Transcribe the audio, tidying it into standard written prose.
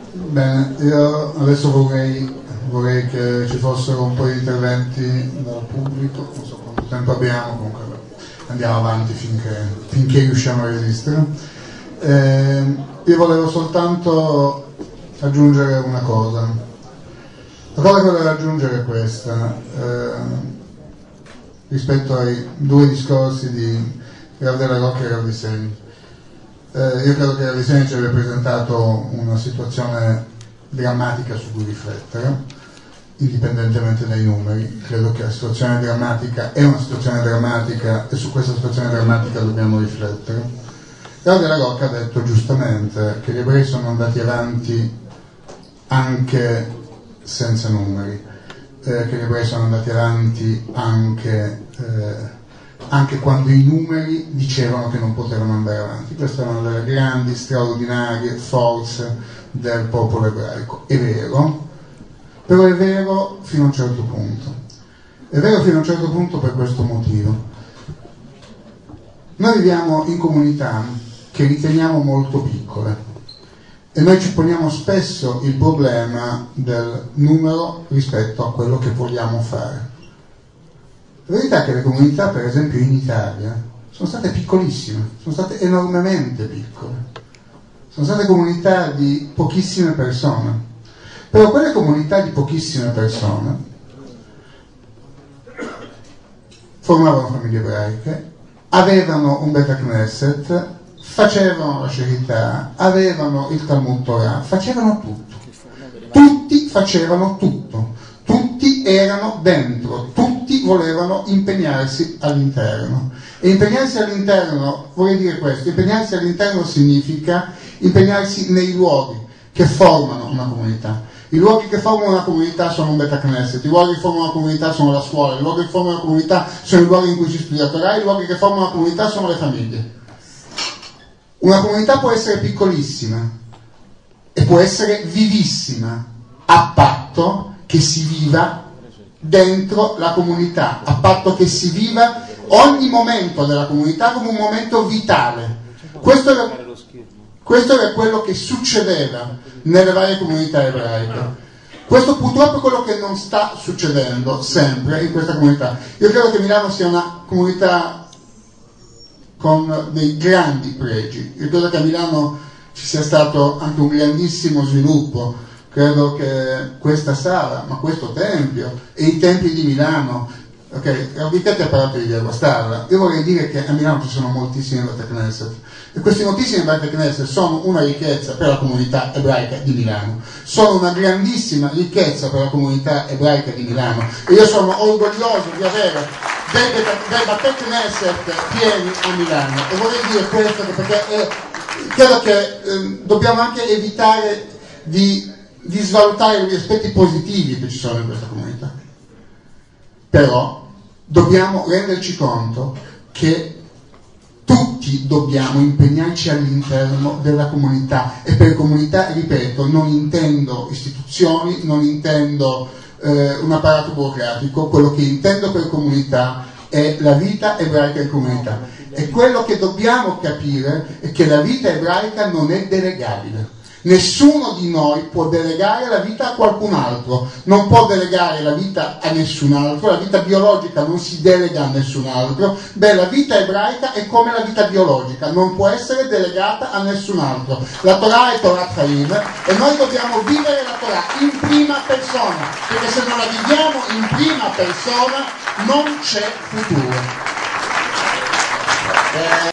Bene, io adesso vorrei che ci fossero un po' di interventi dal pubblico, non so quanto tempo abbiamo, comunque andiamo avanti finché riusciamo a resistere. Io volevo soltanto aggiungere una cosa. La cosa che volevo aggiungere è questa, rispetto ai due discorsi di Rav della Rocca e Rav di Segni. Io credo che Rav di Segni ci abbia presentato una situazione drammatica su cui riflettere, indipendentemente dai numeri. Credo che la situazione drammatica è una situazione drammatica e su questa situazione drammatica dobbiamo riflettere. Rav della Rocca ha detto giustamente che gli ebrei sono andati avanti anche senza numeri, che gli ebrei sono andati avanti anche quando i numeri dicevano che non potevano andare avanti. Queste erano delle grandi, straordinarie forze del popolo ebraico. È vero, però è vero fino a un certo punto. È vero fino a un certo punto per questo motivo. Noi viviamo in comunità che riteniamo molto piccole e noi ci poniamo spesso il problema del numero rispetto a quello che vogliamo fare. La verità è che le comunità, per esempio in Italia, sono state piccolissime, sono state enormemente piccole, sono state comunità di pochissime persone, però quelle comunità di pochissime persone formavano famiglie ebraiche, avevano un Bet Knesset, facevano la Sheritah, avevano il Talmud Torah, facevano tutto, tutti facevano tutto, tutti erano dentro, tutti volevano impegnarsi all'interno. E impegnarsi all'interno, vorrei dire questo, impegnarsi all'interno significa impegnarsi nei luoghi che formano una comunità. I luoghi che formano una comunità sono un Bet Knesset, i luoghi che formano una comunità sono la scuola, i luoghi che formano una comunità sono i luoghi in cui si studia Torah, i luoghi che formano una comunità sono le famiglie. Una comunità può essere piccolissima e può essere vivissima, a patto che si viva dentro la comunità, a patto che si viva ogni momento della comunità come un momento vitale. Questo era quello che succedeva nelle varie comunità ebraiche. Questo purtroppo è quello che non sta succedendo sempre in questa comunità. Io credo che Milano sia una comunità con dei grandi pregi. Io credo che a Milano ci sia stato anche un grandissimo sviluppo. Credo che questa sala, ma questo tempio e i templi di Milano, ok, Raubicchetti ha parlato di Via Guastarla, io vorrei dire che a Milano ci sono moltissimi Bet Knesset e questi moltissimi Bet Knesset sono una ricchezza per la comunità ebraica di Milano, sono una grandissima ricchezza per la comunità ebraica di Milano e io sono orgoglioso di avere dei Bet Knesset pieni a Milano e vorrei dire questo perché credo che dobbiamo anche evitare di svalutare gli aspetti positivi che ci sono in questa comunità, però dobbiamo renderci conto che tutti dobbiamo impegnarci all'interno della comunità e per comunità, ripeto, non intendo istituzioni, non intendo un apparato burocratico, quello che intendo per comunità è la vita ebraica in comunità e quello che dobbiamo capire è che la vita ebraica non è delegabile. Nessuno di noi può delegare la vita a qualcun altro, non può delegare la vita a nessun altro, la vita biologica non si delega a nessun altro, la vita ebraica è come la vita biologica, non può essere delegata a nessun altro. La Torah è Torah Chaim e noi dobbiamo vivere la Torah in prima persona, perché se non la viviamo in prima persona non c'è futuro.